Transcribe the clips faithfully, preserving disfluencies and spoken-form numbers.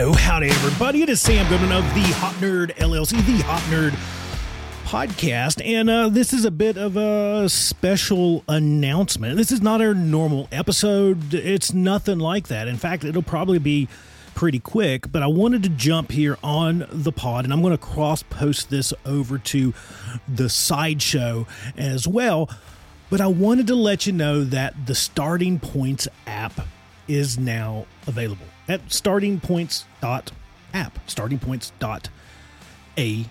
Hello, howdy, everybody. It is Sam Goodman of the Hop Nerd L L C, the Hop Nerd Podcast, and uh, this is a bit of a special announcement. This is not our normal episode. It's nothing like that. In fact, it'll probably be pretty quick, but I wanted to jump here on the pod, and I'm going to cross-post this over to the sideshow as well, but I wanted to let you know that the Starting Points app is now available at starting points dot app, starting points dot app.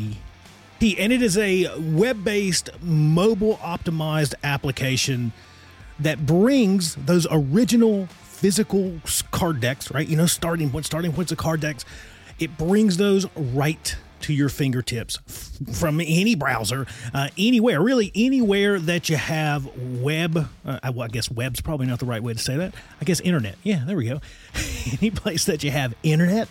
And it is a web-based, mobile-optimized application that brings those original physical card decks, right? You know, starting points, starting points of card decks. It brings those right to your fingertips from any browser, uh, anywhere, really anywhere that you have web. Uh, I, well, I guess web's probably not the right way to say that. I guess internet. Yeah, there we go. Any place that you have internet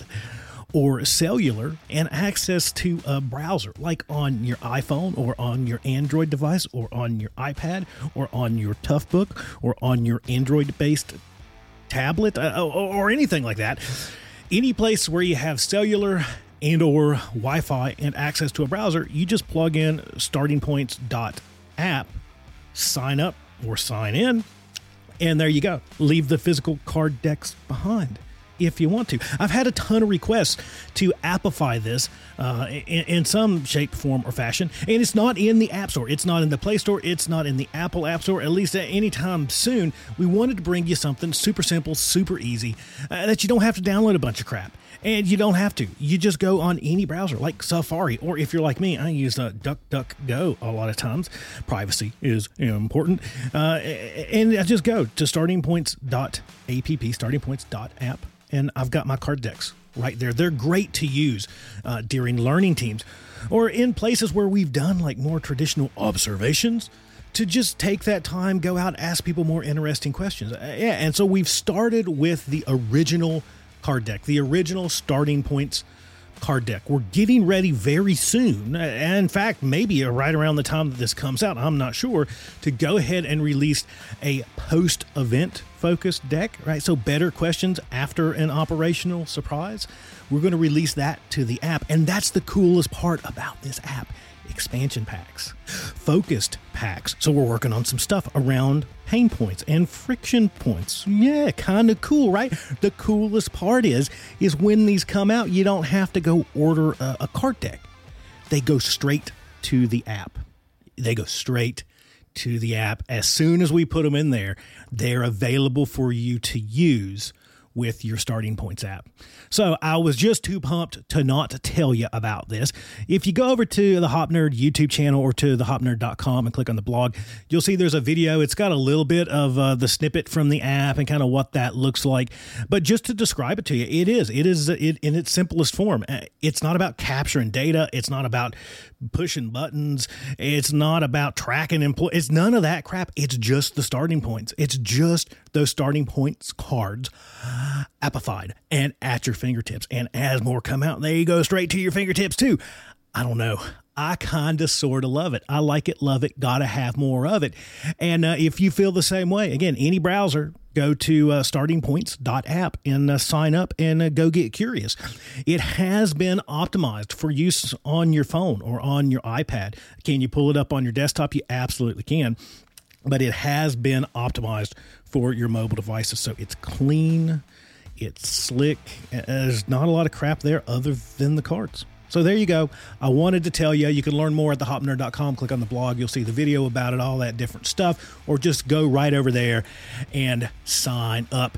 or cellular and access to a browser, like on your iPhone or on your Android device or on your iPad or on your Toughbook or on your Android-based tablet uh, or, or anything like that. Any place where you have cellular and or Wi-Fi and access to a browser, you just plug in starting points dot app, sign up or sign in, and there you go. Leave the physical card decks behind if you want to. I've had a ton of requests to appify this uh, in, in some shape, form, or fashion, and it's not in the App Store. It's not in the Play Store. It's not in the Apple App Store, at least at any time soon. We wanted to bring you something super simple, super easy, uh, that you don't have to download a bunch of crap. And you don't have to. You just go on any browser, like Safari, or if you're like me, I use uh, DuckDuckGo a lot of times. Privacy is you know, important. Uh, and I just go to starting points dot app, starting points dot app, and I've got my card decks right there. They're great to use uh, during learning teams or in places where we've done like more traditional observations, to just take that time, go out, ask people more interesting questions. Uh, yeah, and so we've started with the original card deck, the original Starting Points card deck. We're getting ready very soon, and in fact, maybe right around the time that this comes out, I'm not sure, to go ahead and release a post-event focused deck, right? So better questions after an operational surprise. We're going to release that to the app, and that's the coolest part about this app. Expansion packs, focused packs. So we're working on some stuff around pain points and friction points. Yeah, kind of cool, right? The coolest part is, is when these come out, you don't have to go order a, a card deck. They go straight to the app. They go straight to the app. As soon as we put them in there, they're available for you to use with your Starting Points app. So I was just too pumped to not tell you about this. If you go over to the Hop Nerd YouTube channel or to the hop nerd dot com and click on the blog, you'll see there's a video. It's got a little bit of uh, the snippet from the app and kind of what that looks like. But just to describe it to you, it is. It is it, in its simplest form. It's not about capturing data. It's not about pushing buttons. It's not about tracking employees. It's none of that crap. It's just the starting points. It's just those starting points cards appified and at your fingertips. And as more come out, they go straight to your fingertips too. I don't know. I kind of sort of love it. I like it, love it, gotta have more of it. And uh, if you feel the same way, again, any browser, go to uh, starting points dot app and uh, sign up and uh, go get curious. It has been optimized for use on your phone or on your iPad. Can you pull it up on your desktop? You absolutely can. But it has been optimized for your mobile devices. So it's clean, it's slick. There's not a lot of crap there other than the cards. So there you go. I wanted to tell you, you can learn more at the hop nerd dot com. Click on the blog. You'll see the video about it, all that different stuff, or just go right over there and sign up.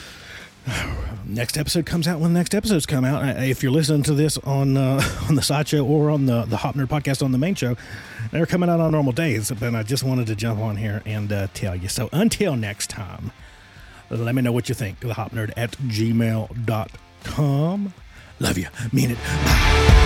Next episode comes out when the next episodes come out. If you're listening to this on uh, on the sideshow or on the, the Hop Nerd podcast on the main show, they're coming out on normal days, but I just wanted to jump on here and uh, tell you. So until next time, let me know what you think. The hop nerd at gmail dot com. Love you. Mean it. Bye.